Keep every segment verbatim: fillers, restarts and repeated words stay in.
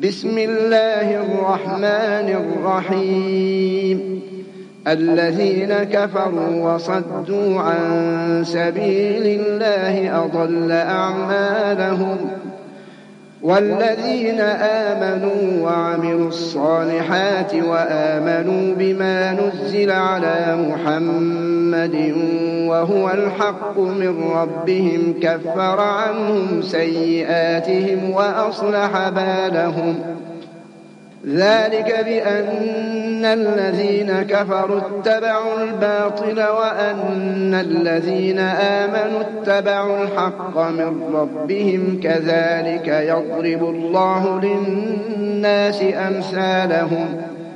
بسم الله الرحمن الرحيم الذين كفروا وصدوا عن سبيل الله أضل أعمالهم والذين آمنوا وعملوا الصالحات وآمنوا بما نزل على محمد وهو الحق من ربهم كفر عنهم سيئاتهم وأصلح بالهم ذلك بأن الذين كفروا اتبعوا الباطل وأن الذين آمنوا اتبعوا الحق من ربهم كذلك يضرب الله للناس أمثالهم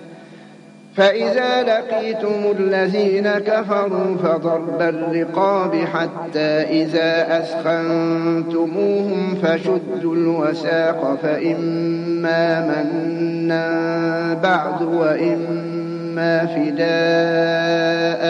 فإذا لقيتم الذين كفروا فضرب الرقاب حتى إذا أثخنتموهم فشدوا الوثاق فإما منا بعد وإما فداء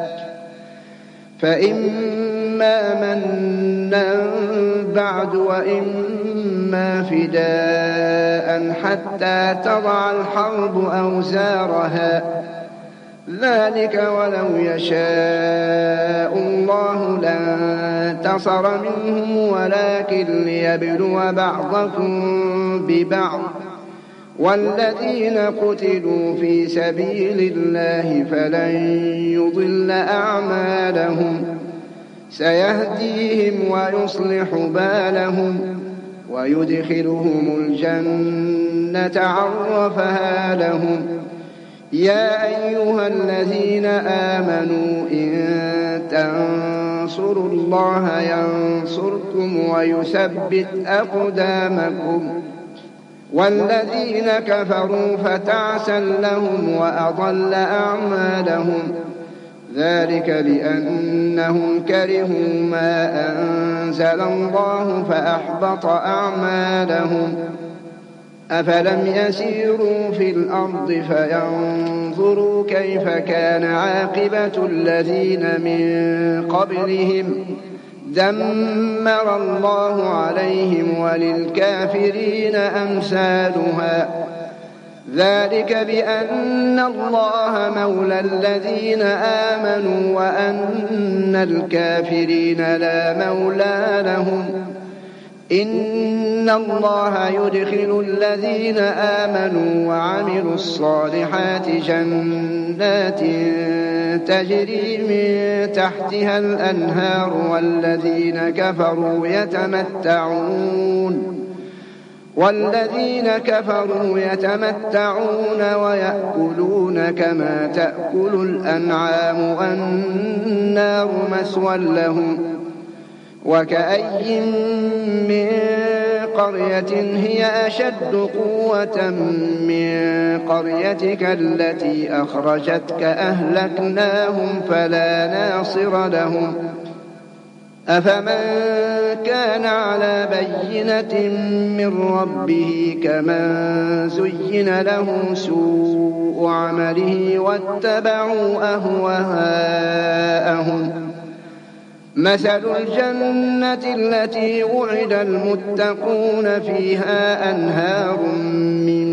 فإما منا بعد وإما فداء حتى تضع الحرب أوزارها ذلك ولو يشاء الله لانتصر منهم ولكن ليبلو بعضكم ببعض والذين قتلوا في سبيل الله فلن يضل أعمالهم سيهديهم ويصلح بالهم ويدخلهم الجنة عرفها لهم يا أيها الذين آمنوا إن تنصروا الله ينصركم ويثبت أقدامكم والذين كفروا فتعسا لهم وأضل أعمالهم ذلك بأنهم كرهوا ما أنزل الله فأحبط أعمالهم أفلم يسيروا في الأرض فينظروا كيف كان عاقبة الذين من قبلهم دمر الله عليهم وللكافرين أمثالها ذلك بأن الله مولى الذين آمنوا وأن الكافرين لا مولى لهم إن الله يدخل الذين آمنوا وعملوا الصالحات جنات تجري من تحتها الأنهار والذين كفروا يتمتعون والذين كفروا يتمتعون ويأكلون كما تأكل الأنعام والنار مثوى لهم وكأي من قرية هي أشد قوة من قريتك التي أخرجتك أهلكناهم فلا ناصر لهم أفمن كان على بينة من ربه كمن زين له سوء عمله واتبعوا أهواءهم مثل الجنة التي وعد المتقون فيها أنهار من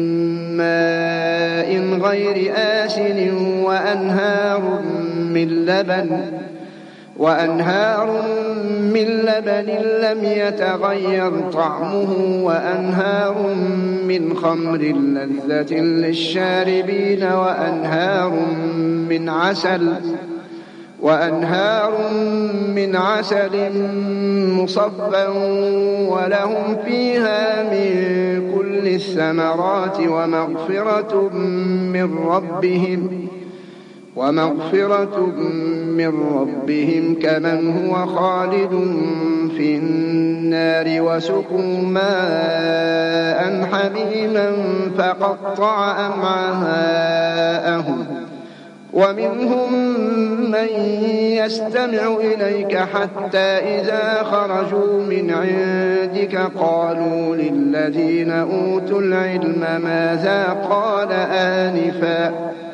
ماء غير آسن وأنهار من لبن وأنهار من لبن لم يتغير طعمه وأنهار من خمر لذة للشاربين وأنهار من عسل وأنهار من عسل مصفى ولهم فيها من كل الثمرات ومغفرة من ربهم ومغفرة من ربهم كمن هو خالد في النار وسقوا ماء حميما فقطع أمعاءهم ومنهم من يستمع إليك حتى إذا خرجوا من عندك قالوا للذين أوتوا العلم ماذا قال آنفا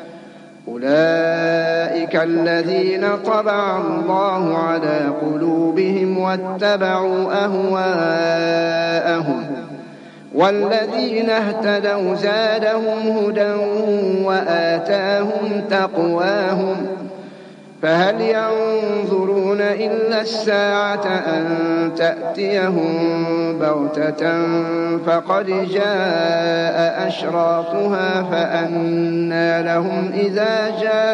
أولئك الذين طبع الله على قلوبهم واتبعوا أهواءهم والذين اهتدوا زادهم هدى وآتاهم تقواهم فهل ينظرون إلا الساعة أن تأتيهم بغتة فقد جاء أشراطها فأنى لهم إذا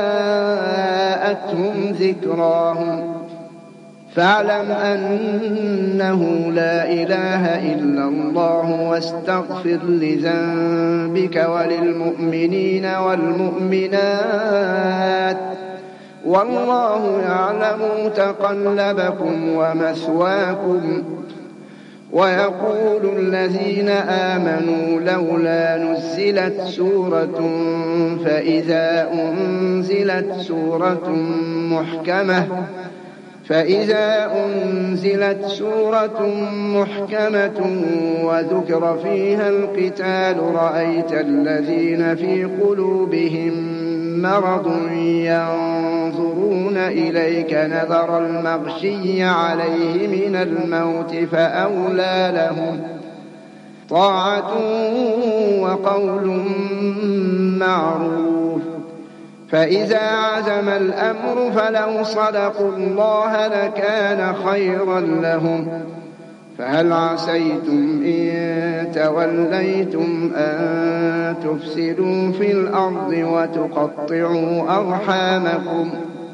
جاءتهم ذكراهم فاعلم أنه لا إله إلا الله واستغفر لذنبك وللمؤمنين والمؤمنات والله يعلم متقلبكم ومثواكم. ويقول الذين آمنوا لولا نزلت سورة فإذا أنزلت سورة محكمة فإذا أنزلت سورة محكمة وذكر فيها القتال رأيت الذين في قلوبهم مرض ينظرون إليك نظر المغشي عليه من الموت فأولى لهم طاعة وقول معروف. فإذا عزم الأمر فلو صدقوا الله لكان خيرا لهم. فهل عسيتم إن توليتم أن تفسدوا في الأرض وتقطعوا أرحامكم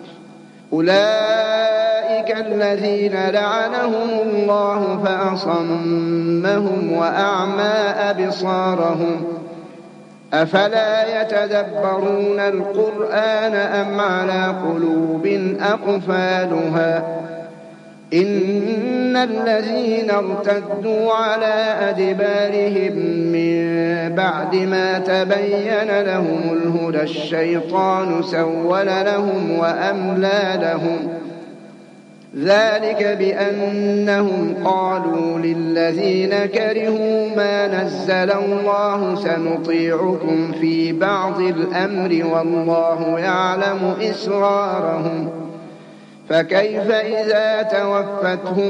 أولئك الذين لعنهم الله فأصمهم وأعمى أبصارهم أفلا يتدبرون القرآن أم على قلوب أقفالها إن الذين ارتدوا على أدبارهم من بعد ما تبين لهم الهدى الشيطان سول لهم وأملى لهم ذلك بأنهم قالوا للذين كرهوا ما نزل الله سنطيعكم في بعض الأمر والله يعلم إسرارهم فكيف إذا توفتهم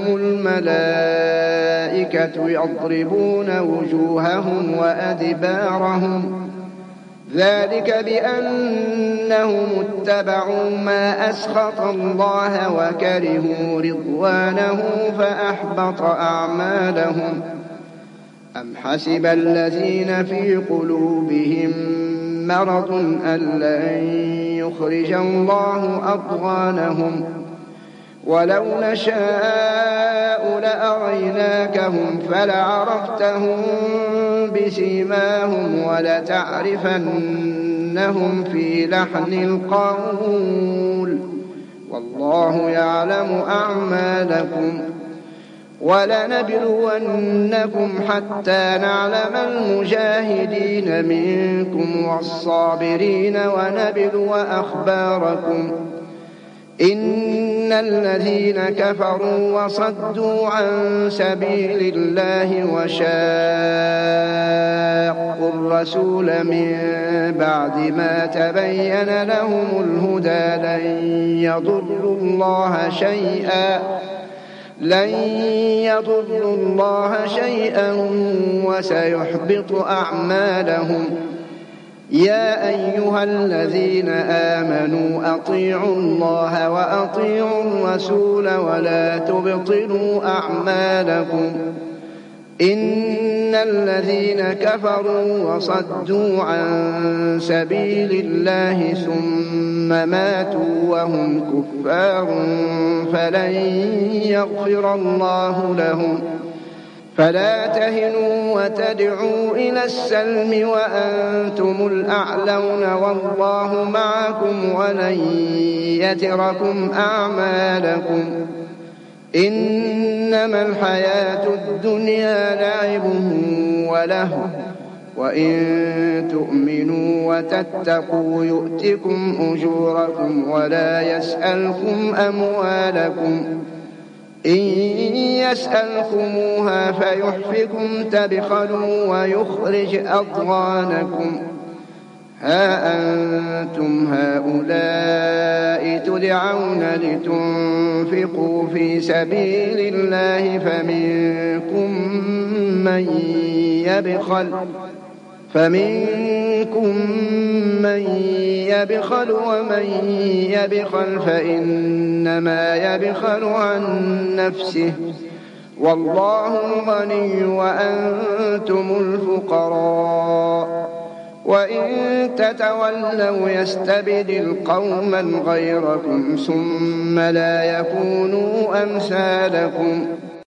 الملائكة يضربون وجوههم وأدبارهم ذلك بأنهم اتبعوا ما أسخط الله وكرهوا رضوانه فأحبط أعمالهم. أم حسب الذين في قلوبهم مرض أن لن يخرج الله أضغانهم ولو نشاء لأريناكهم فلعرفتهم بسيماهم ولتعرفنهم في لحن القول والله يعلم أعمالكم. ولنبلونكم حتى نعلم المجاهدين منكم والصابرين ونبلو أخباركم إن الذين كفروا وصدوا عن سبيل الله وشاقوا الرسول من بعد ما تبين لهم الهدى لن يضروا الله شيئا لن يضروا الله شيئا وسيحبط أعمالهم. يا أيها الذين آمنوا أطيعوا الله وأطيعوا الرسول ولا تبطلوا أعمالكم إن الذين كفروا وصدوا عن سبيل الله ثم ماتوا وهم كفار فلن يغفر الله لهم. فلا تهنوا وتدعوا إلى السلم وأنتم الأعلون والله معكم ولن يتركم أعمالكم إنما الحياة الدنيا لعب ولهو وإن تؤمنوا وتتقوا يؤتكم أجوركم ولا يسألكم أموالكم إن يسألكموها فيحفكم تبخلوا ويخرج أضغانكم. ها أنتم هؤلاء تدعون لتنفقوا في سبيل الله فمنكم من يبخل فمنكم من يبخل ومن يبخل فإنما يبخل عن نفسه والله الغني وأنتم الفقراء وإن تتولوا يستبدل قوما غيركم ثم لا يكونوا أمثالكم